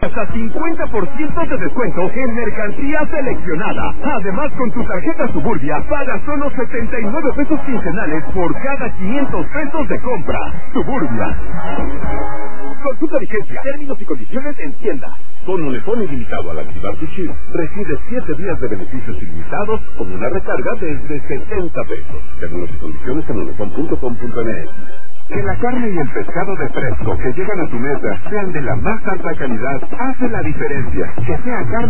Hasta 50% de descuento en mercancía seleccionada. Además, con tu tarjeta Suburbia, pagas solo 79 pesos quincenales por cada 500 pesos de compra. Suburbia. Consulta vigencia, términos y condiciones en tienda. Con Unifón ilimitado al activar tu chip, recibes 7 días de beneficios ilimitados con una recarga desde 70 pesos. Términos y condiciones en unifón.com.mx. Que la carne y el pescado de fresco que llegan a tu mesa sean de la más alta calidad hace la diferencia. Que sea carne